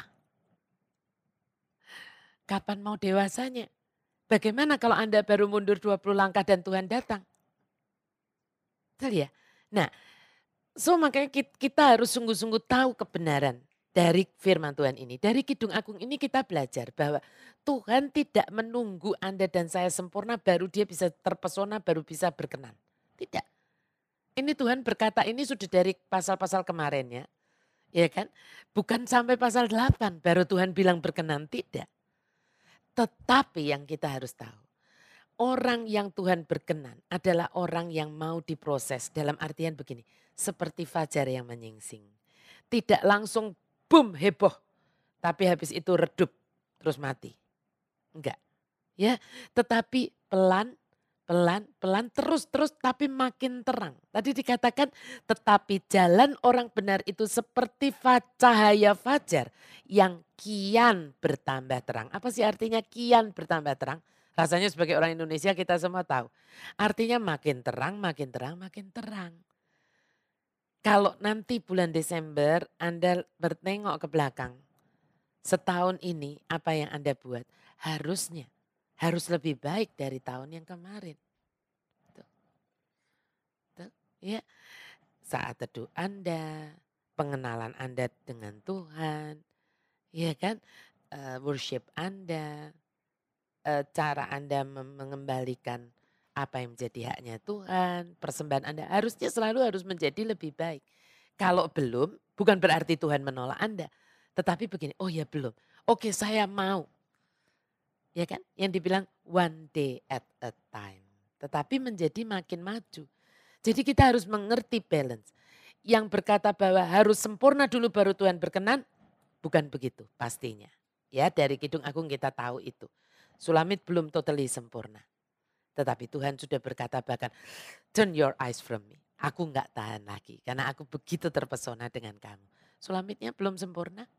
Kapan mau dewasanya? Bagaimana kalau Anda baru mundur 20 langkah dan Tuhan datang? Betul ya? Nah, makanya kita harus sungguh-sungguh tahu kebenaran dari firman Tuhan ini. Dari Kidung Agung ini kita belajar bahwa Tuhan tidak menunggu Anda dan saya sempurna baru dia bisa terpesona, baru bisa berkenan. Tidak. Ini Tuhan berkata ini sudah dari pasal-pasal kemarin ya. Ya kan? Bukan sampai pasal 8 baru Tuhan bilang berkenan, tidak. Tetapi yang kita harus tahu, orang yang Tuhan berkenan adalah orang yang mau diproses dalam artian begini, seperti fajar yang menyingsing. Tidak langsung boom heboh, tapi habis itu redup terus mati. Enggak. Ya, tetapi pelan terus tapi makin terang. Tadi dikatakan tetapi jalan orang benar itu seperti cahaya fajar yang kian bertambah terang. Apa sih artinya kian bertambah terang? Rasanya sebagai orang Indonesia kita semua tahu. Artinya makin terang, makin terang, makin terang. Kalau nanti bulan Desember Anda bertengok ke belakang, setahun ini apa yang Anda buat harus lebih baik dari tahun yang kemarin. Tuh, ya, saat teduh Anda, pengenalan Anda dengan Tuhan, ya kan, worship Anda, cara Anda mengembalikan apa yang menjadi haknya Tuhan, persembahan Anda selalu harus menjadi lebih baik. Kalau belum, bukan berarti Tuhan menolak Anda. Tetapi begini, oh ya belum, oke saya mau. Ya kan, yang dibilang one day at a time. Tetapi menjadi makin maju. Jadi kita harus mengerti balance. Yang berkata bahwa harus sempurna dulu baru Tuhan berkenan, bukan begitu pastinya. Ya dari Kidung Agung kita tahu itu. Sulamit belum totally sempurna. Tetapi Tuhan sudah berkata bahkan, turn your eyes from me. Aku enggak tahan lagi karena aku begitu terpesona dengan kamu. Sulamitnya belum sempurna.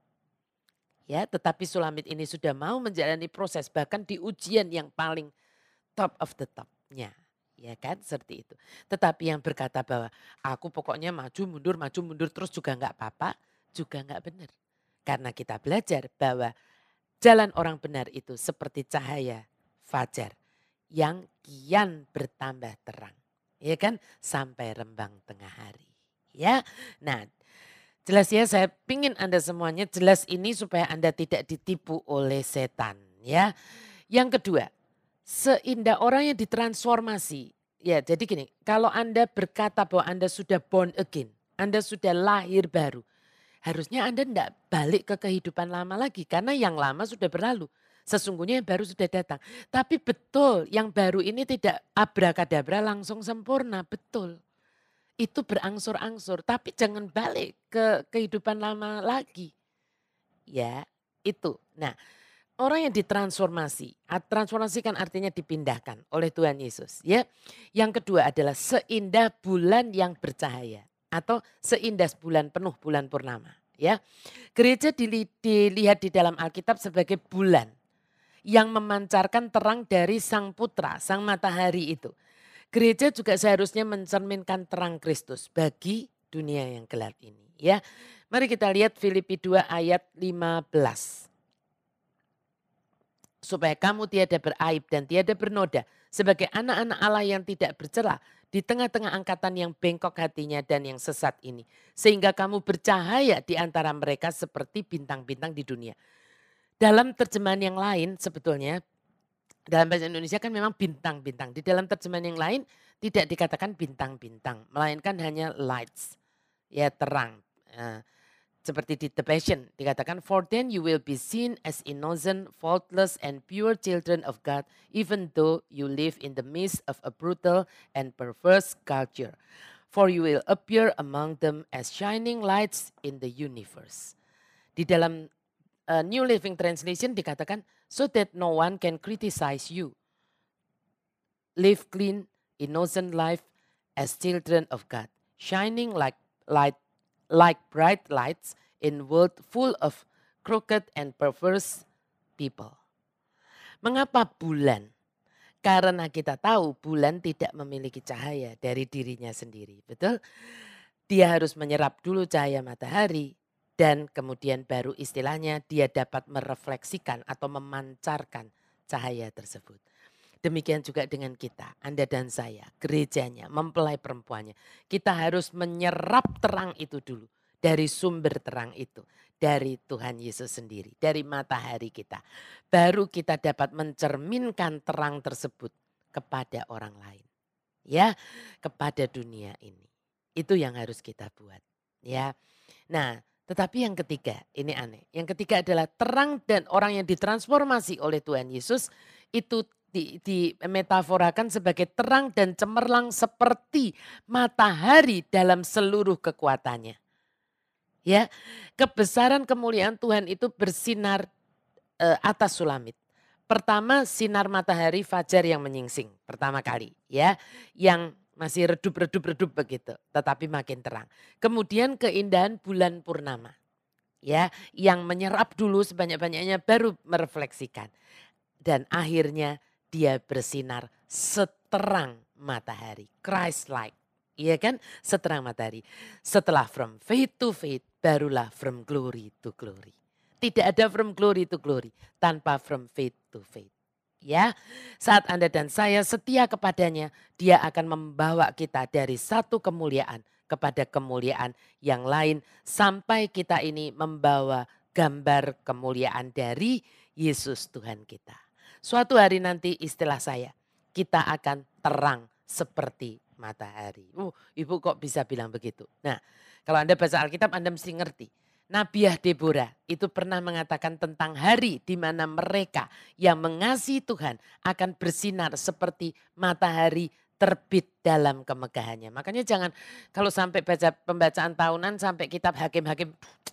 Ya, tetapi Sulamit ini sudah mau menjalani proses bahkan di ujian yang paling top of the top-nya. Ya kan seperti itu. Tetapi yang berkata bahwa aku pokoknya maju mundur terus juga enggak apa-apa, juga enggak benar. Karena kita belajar bahwa jalan orang benar itu seperti cahaya fajar yang kian bertambah terang. Ya kan sampai rembang tengah hari. Ya, nah jelas ya saya pingin Anda semuanya jelas ini supaya Anda tidak ditipu oleh setan ya. Yang kedua, seindah orang yang ditransformasi. Ya jadi gini, kalau Anda berkata bahwa Anda sudah born again, Anda sudah lahir baru. Harusnya Anda tidak balik ke kehidupan lama lagi karena yang lama sudah berlalu. Sesungguhnya yang baru sudah datang. Tapi betul yang baru ini tidak abrakadabra langsung sempurna, betul. Itu berangsur-angsur tapi jangan balik ke kehidupan lama lagi. Ya itu. Nah orang yang ditransformasi, transformasi kan artinya dipindahkan oleh Tuhan Yesus. Ya, yang kedua adalah seindah bulan yang bercahaya atau seindah bulan penuh bulan purnama. Ya, gereja dilihat di dalam Alkitab sebagai bulan yang memancarkan terang dari Sang Putra, Sang Matahari itu. Gereja juga seharusnya mencerminkan terang Kristus bagi dunia yang gelap ini. Ya, mari kita lihat Filipi 2 ayat 15. Supaya kamu tiada beraib dan tiada bernoda sebagai anak-anak Allah yang tidak bercela di tengah-tengah angkatan yang bengkok hatinya dan yang sesat ini. Sehingga kamu bercahaya di antara mereka seperti bintang-bintang di dunia. Dalam terjemahan yang lain sebetulnya, dalam bahasa Indonesia kan memang bintang-bintang. Di dalam terjemahan yang lain tidak dikatakan bintang-bintang, melainkan hanya lights, ya terang. Seperti di The Passion dikatakan, for then you will be seen as innocent, faultless and pure children of God, even though you live in the midst of a brutal and perverse culture. For you will appear among them as shining lights in the universe. Di dalam New Living Translation dikatakan, so that no one can criticize you. Live clean, innocent life as children of God, shining like bright lights in world full of crooked and perverse people. Mengapa bulan? Karena kita tahu bulan tidak memiliki cahaya dari dirinya sendiri, betul? Dia harus menyerap dulu cahaya matahari dan kemudian baru istilahnya dia dapat merefleksikan atau memancarkan cahaya tersebut. Demikian juga dengan kita, Anda dan saya, gerejanya, mempelai perempuannya. Kita harus menyerap terang itu dulu dari sumber terang itu, dari Tuhan Yesus sendiri, dari matahari kita. Baru kita dapat mencerminkan terang tersebut kepada orang lain. Ya, kepada dunia ini. Itu yang harus kita buat, ya. Nah, tetapi yang ketiga, ini aneh. Yang ketiga adalah terang dan orang yang ditransformasi oleh Tuhan Yesus itu dimetaforakan sebagai terang dan cemerlang seperti matahari dalam seluruh kekuatannya. Ya, kebesaran kemuliaan Tuhan itu bersinar atas sulamit. Pertama sinar matahari fajar yang menyingsing pertama kali ya. Yang masih redup-redup begitu tetapi makin terang. Kemudian keindahan bulan purnama ya yang menyerap dulu sebanyak-banyaknya baru merefleksikan. Dan akhirnya dia bersinar seterang matahari, Christ-like. Iya kan? Seterang matahari. Setelah from faith to faith barulah from glory to glory. Tidak ada from glory to glory tanpa from faith to faith. Ya, saat Anda dan saya setia kepadanya, dia akan membawa kita dari satu kemuliaan kepada kemuliaan yang lain sampai kita ini membawa gambar kemuliaan dari Yesus Tuhan kita. Suatu hari nanti istilah saya, kita akan terang seperti matahari. Ibu kok bisa bilang begitu? Nah, kalau Anda baca Alkitab Anda mesti ngerti. Nabiah Deborah itu pernah mengatakan tentang hari di mana mereka yang mengasihi Tuhan akan bersinar seperti matahari terbit dalam kemegahannya. Makanya jangan kalau sampai baca pembacaan tahunan sampai kitab hakim-hakim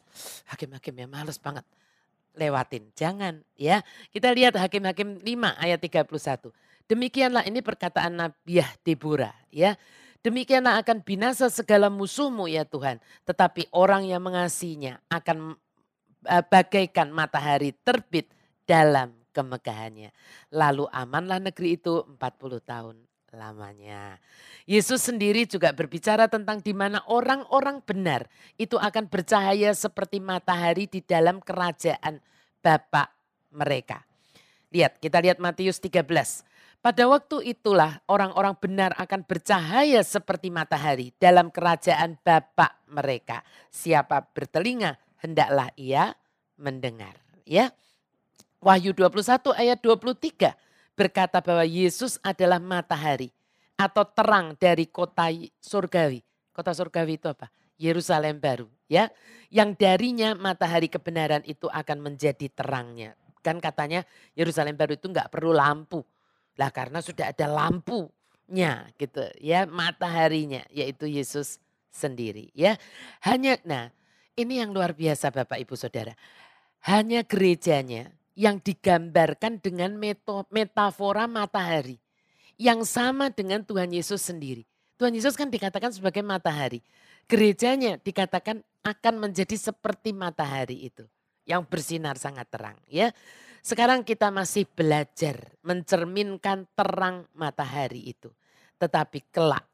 ya males banget lewatin. Jangan ya. Kita lihat Hakim-Hakim 5 ayat 31. Demikianlah ini perkataan Nabiah Deborah ya. Demikianlah akan binasa segala musuhmu ya Tuhan. Tetapi orang yang mengasihinya akan bagaikan matahari terbit dalam kemegahannya. Lalu amanlah negeri itu 40 tahun lamanya. Yesus sendiri juga berbicara tentang di mana orang-orang benar itu akan bercahaya seperti matahari di dalam kerajaan Bapa mereka. Lihat, kita lihat Matius 13. Pada waktu itulah orang-orang benar akan bercahaya seperti matahari dalam kerajaan Bapa mereka. Siapa bertelinga hendaklah ia mendengar. Ya, Wahyu 21 ayat 23 berkata bahwa Yesus adalah matahari atau terang dari kota surgawi. Kota surgawi itu apa? Yerusalem baru ya. Yang darinya matahari kebenaran itu akan menjadi terangnya. Kan katanya Yerusalem baru itu enggak perlu lampu. Lah karena sudah ada lampunya gitu ya, mataharinya yaitu Yesus sendiri ya. Nah, ini yang luar biasa Bapak Ibu Saudara. Hanya gerejanya yang digambarkan dengan metafora matahari. Yang sama dengan Tuhan Yesus sendiri. Tuhan Yesus kan dikatakan sebagai matahari. Gerejanya dikatakan akan menjadi seperti matahari itu. Yang bersinar sangat terang ya. Sekarang kita masih belajar mencerminkan terang matahari itu. Tetapi kelak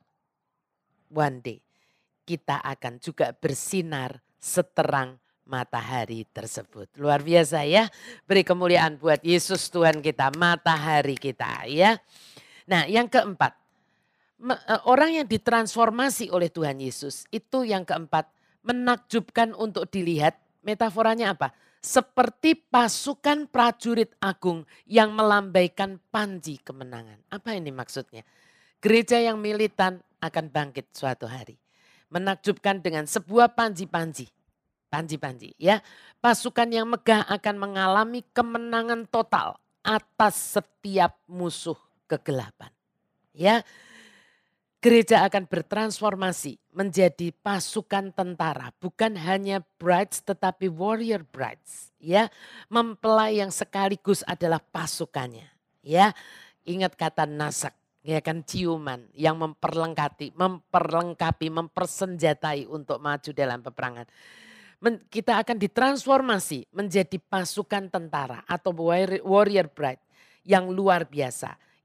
one day kita akan juga bersinar seterang matahari tersebut. Luar biasa ya. Beri kemuliaan buat Yesus Tuhan kita, matahari kita ya. Nah yang keempat, orang yang ditransformasi oleh Tuhan Yesus itu yang keempat menakjubkan untuk dilihat. Metaforanya apa? Seperti pasukan prajurit agung yang melambaikan panji kemenangan. Apa ini maksudnya? Gereja yang militan akan bangkit suatu hari. Menakjubkan dengan sebuah panji-panji ya. Pasukan yang megah akan mengalami kemenangan total atas setiap musuh kegelapan. Ya. Gereja akan bertransformasi menjadi pasukan tentara, bukan hanya brides tetapi warrior brides, ya. Mempelai yang sekaligus adalah pasukannya, ya. Ingat kata nasak, ya kan, ciuman yang memperlengkapi, mempersenjatai untuk maju dalam peperangan. Kita akan ditransformasi menjadi pasukan tentara atau warrior bride yang luar biasa,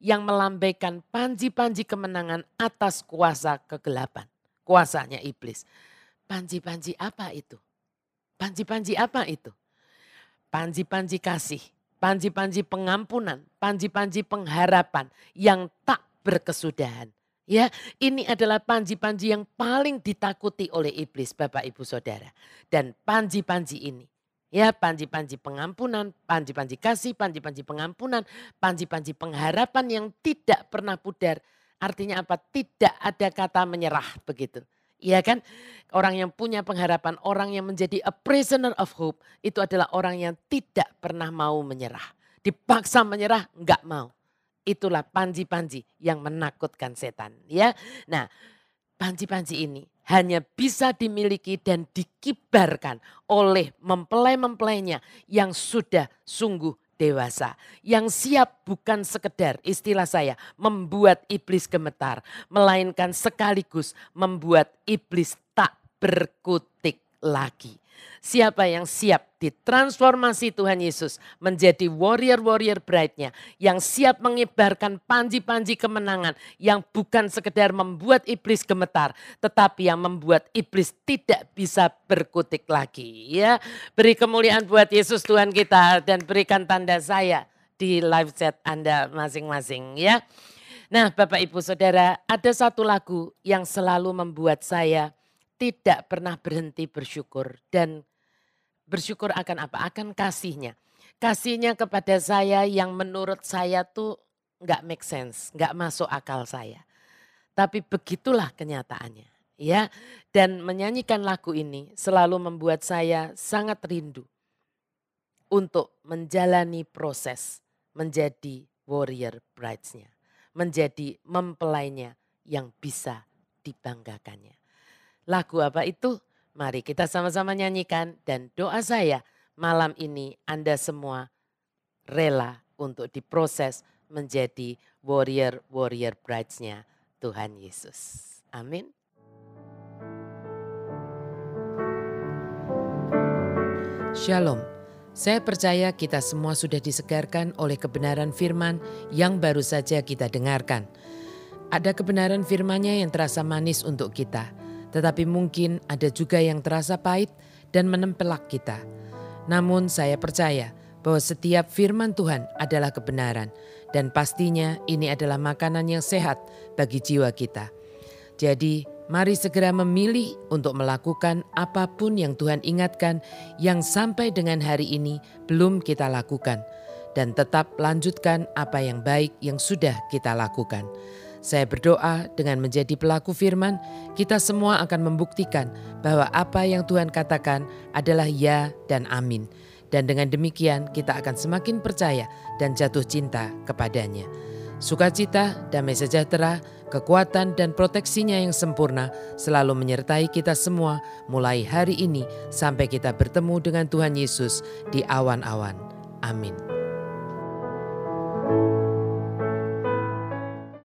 yang melambaikan panji-panji kemenangan atas kuasa kegelapan. Kuasanya iblis. Panji-panji apa itu? Panji-panji apa itu? Panji-panji kasih, panji-panji pengampunan, panji-panji pengharapan yang tak berkesudahan. Ya, ini adalah panji-panji yang paling ditakuti oleh iblis, Bapak Ibu Saudara. Dan panji-panji ini, ya, panji-panji pengampunan, panji-panji kasih, panji-panji pengampunan, panji-panji pengharapan yang tidak pernah pudar. Artinya apa? Tidak ada kata menyerah begitu. Iya kan? Orang yang punya pengharapan, orang yang menjadi a prisoner of hope, itu adalah orang yang tidak pernah mau menyerah. Dipaksa menyerah, enggak mau. Itulah panji-panji yang menakutkan setan. Ya, nah, panji-panji ini hanya bisa dimiliki dan dikibarkan oleh mempelai-mempelainya yang sudah sungguh dewasa. Yang siap bukan sekedar, istilah saya, membuat iblis gemetar. Melainkan sekaligus membuat iblis tak berkutik lagi. Siapa yang siap ditransformasi Tuhan Yesus menjadi warrior-warrior bride-nya. Yang siap mengibarkan panji-panji kemenangan yang bukan sekedar membuat iblis gemetar. Tetapi yang membuat iblis tidak bisa berkutik lagi. Ya, beri kemuliaan buat Yesus Tuhan kita dan berikan tanda saya di live chat Anda masing-masing ya. Nah Bapak Ibu Saudara, ada satu lagu yang selalu membuat saya tidak pernah berhenti bersyukur. Dan bersyukur akan apa? Akan kasihnya. Kasihnya kepada saya yang menurut saya tuh gak make sense, gak masuk akal saya. Tapi begitulah kenyataannya. Ya, dan menyanyikan lagu ini selalu membuat saya sangat rindu untuk menjalani proses menjadi warrior brides-nya. Menjadi mempelainya yang bisa dibanggakannya. Lagu apa itu? Mari kita sama-sama nyanyikan dan doa saya malam ini Anda semua rela untuk diproses menjadi warrior-warrior brides-nya Tuhan Yesus. Amin. Shalom. Saya percaya kita semua sudah disegarkan oleh kebenaran firman yang baru saja kita dengarkan. Ada kebenaran firman-Nya yang terasa manis untuk kita. Tetapi mungkin ada juga yang terasa pahit dan menempelak kita. Namun saya percaya bahwa setiap firman Tuhan adalah kebenaran. Dan pastinya ini adalah makanan yang sehat bagi jiwa kita. Jadi mari segera memilih untuk melakukan apapun yang Tuhan ingatkan yang sampai dengan hari ini belum kita lakukan. Dan tetap lanjutkan apa yang baik yang sudah kita lakukan. Saya berdoa dengan menjadi pelaku firman, kita semua akan membuktikan bahwa apa yang Tuhan katakan adalah ya dan amin. Dan dengan demikian kita akan semakin percaya dan jatuh cinta kepadanya. Sukacita, damai sejahtera, kekuatan dan proteksinya yang sempurna selalu menyertai kita semua mulai hari ini sampai kita bertemu dengan Tuhan Yesus di awan-awan. Amin.